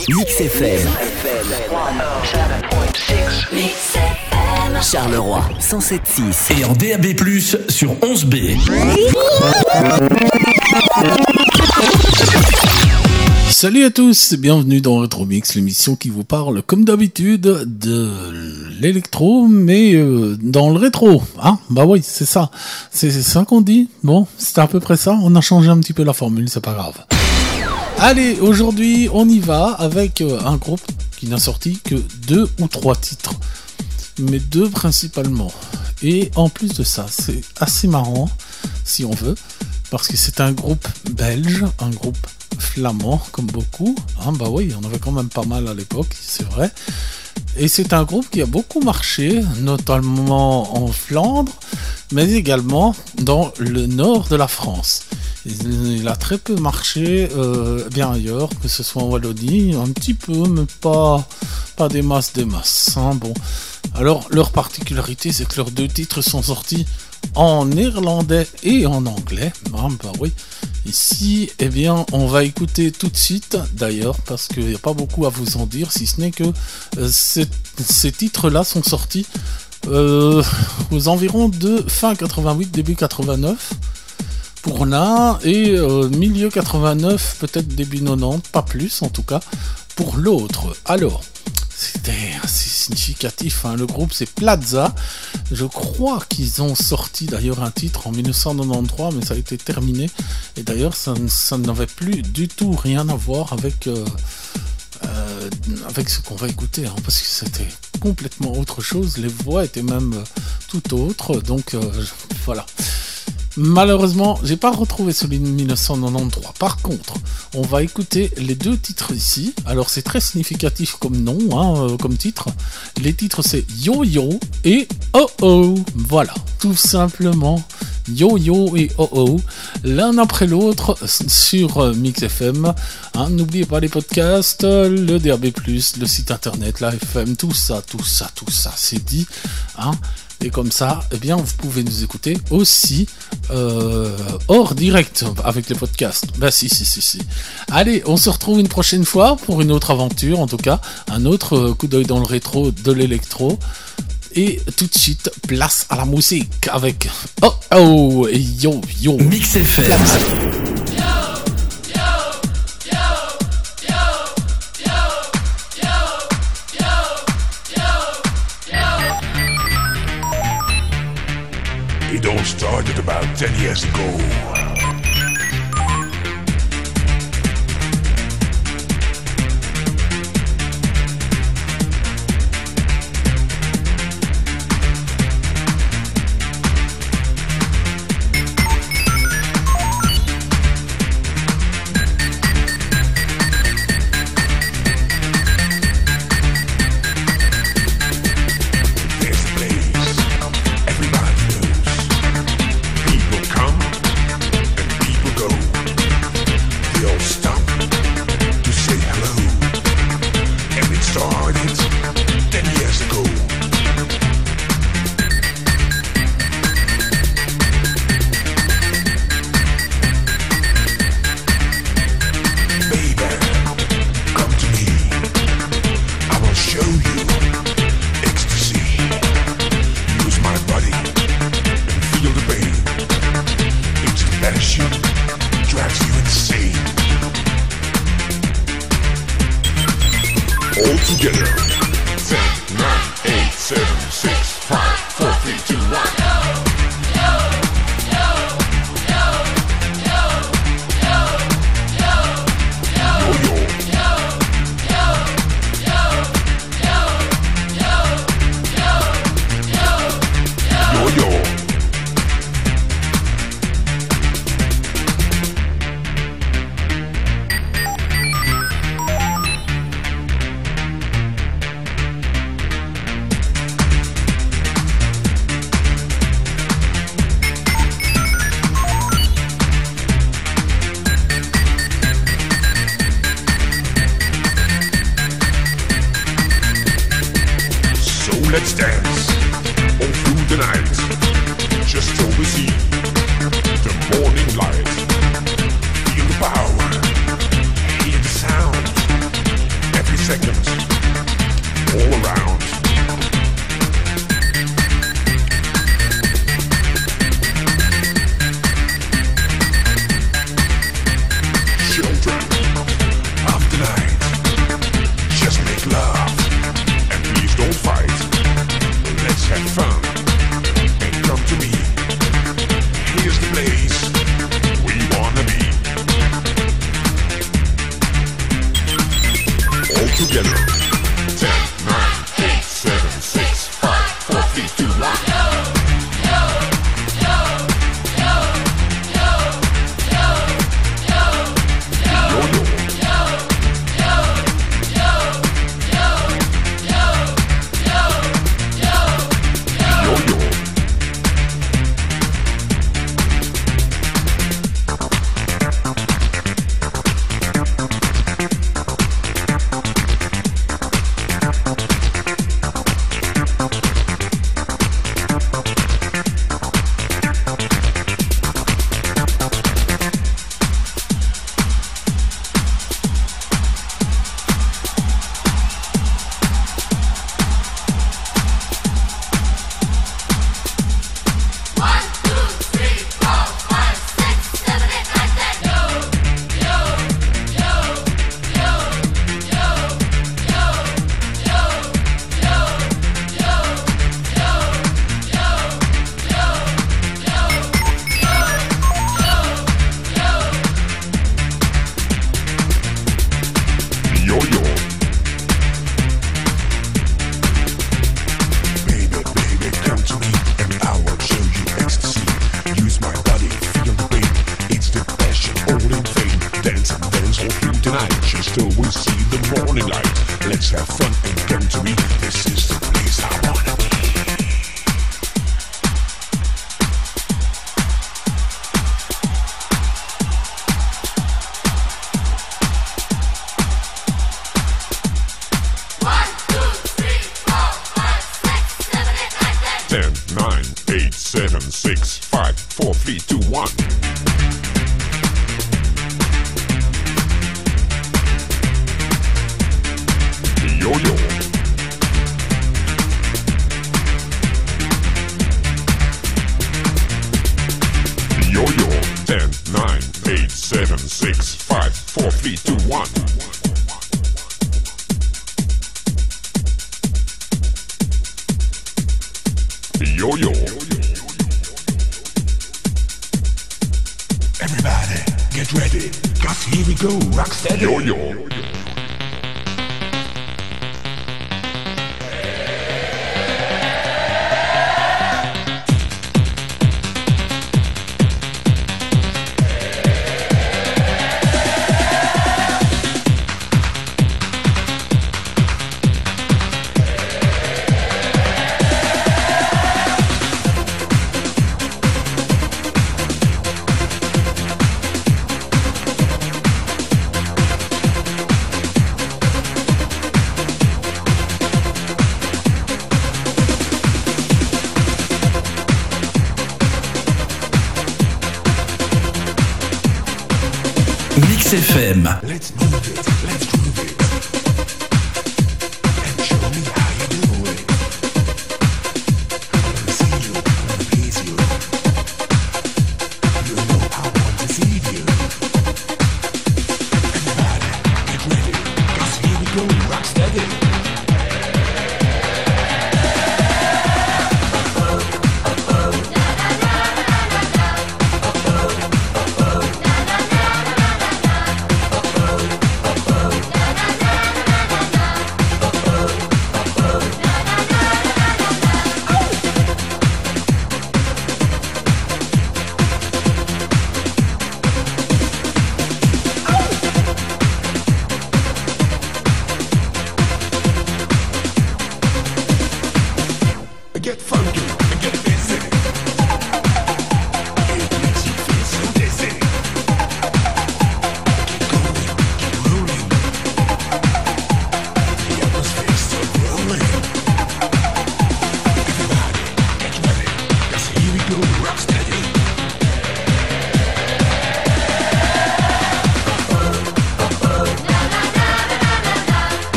Mix FM. Charleroi 107.6 et en DAB+ sur 11B. Salut à tous et bienvenue dans Retro Mix, l'émission qui vous parle comme d'habitude de l'électro, mais dans le rétro. Hein, bah oui, c'est ça qu'on dit. Bon, c'était à peu près ça. On a changé un petit peu la formule, c'est pas grave. Allez, aujourd'hui, on y va avec un groupe qui n'a sorti que 2 ou 3 titres. Mais 2 principalement. Et en plus de ça, c'est assez marrant, si on veut, parce que c'est un groupe belge, un groupe flamand, comme beaucoup. Hein, bah oui, on avait quand même pas mal à l'époque, c'est vrai. Et c'est un groupe qui a beaucoup marché, notamment en Flandre, mais également dans le nord de la France. Il a très peu marché bien ailleurs, que ce soit en Wallonie, un petit peu, mais pas des masses. Hein, bon. Alors, leur particularité, c'est que leurs 2 titres sont sortis en néerlandais et en anglais. Ah, bah oui. Ici, eh bien, on va écouter tout de suite, d'ailleurs, parce qu'il n'y a pas beaucoup à vous en dire, si ce n'est que ces titres-là sont sortis aux environs de fin 88, début 89. Pour l'un, et milieu 89, peut-être début 90, pas plus en tout cas, pour l'autre. Alors, c'était assez significatif, hein. Le groupe c'est Plaza, je crois qu'ils ont sorti d'ailleurs un titre en 1993, mais ça a été terminé, et d'ailleurs ça n'avait plus du tout rien à voir avec ce qu'on va écouter, hein, parce que c'était complètement autre chose, les voix étaient même tout autres, donc voilà. Malheureusement, j'ai pas retrouvé celui de 1993. Par contre, on va écouter les 2 titres ici. Alors c'est très significatif comme nom, hein, comme titre. Les titres c'est Yo Yo et Oh Oh. Voilà, tout simplement. Yo Yo et Oh Oh, l'un après l'autre sur Mix FM. Hein, n'oubliez pas les podcasts, le DAB+, le site internet, la FM, tout ça, c'est dit. Hein. Et comme ça, eh bien, vous pouvez nous écouter aussi hors direct avec les podcasts. Bah si. Allez, on se retrouve une prochaine fois pour une autre aventure, en tout cas, un autre coup d'œil dans le rétro de l'électro. Et tout de suite, place à la musique avec Oh Oh et Yo Yo. Mix FM. It all started about 10 years ago. Let's dance all through the night, just till we see the morning light. Feel the power, hear the sound, seconds. All around. Children of the night, just make love and please don't fight. Let's have fun and come to me. Here's the place we wanna be. All together. 10, 9, 8, 7, 6, 5, 4, 3, 2, 1. Mix FM. Let's move it, let's groove it. And show me how you do it. I wanna see you, I wanna please you. You know I want to see you. Everybody, get ready. 'Cause here we go, rock steady.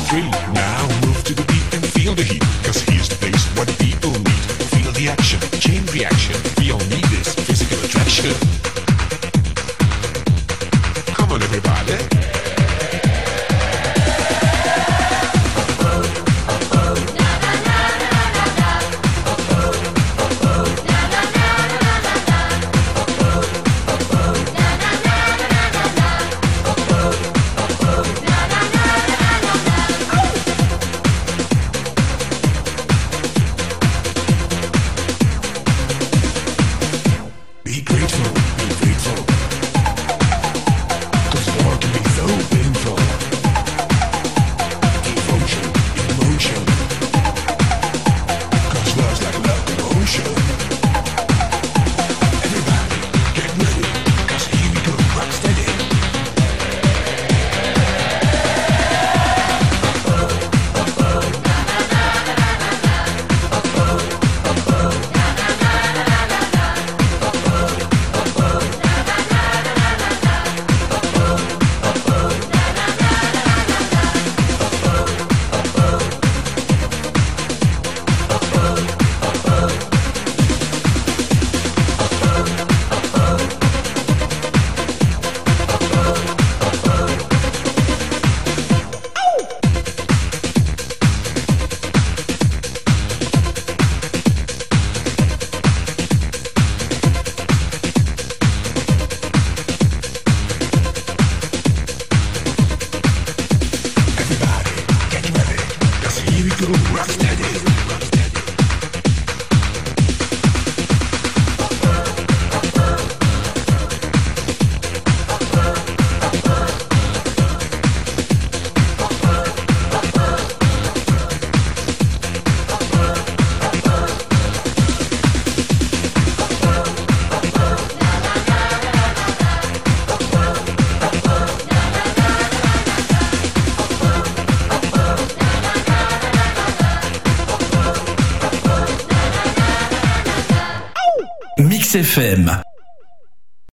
thrill. Now move to the beat and feel the heat. Cause here's the place what people need. Feel the action, chain reaction. We all need this physical attraction. Come on everybody. Be grateful, be grateful. Cause war can be so painful. Devotion, emotion. Cause love's like love emotion. Everybody, get ready. Cause here we go, rock steady. Mix FM.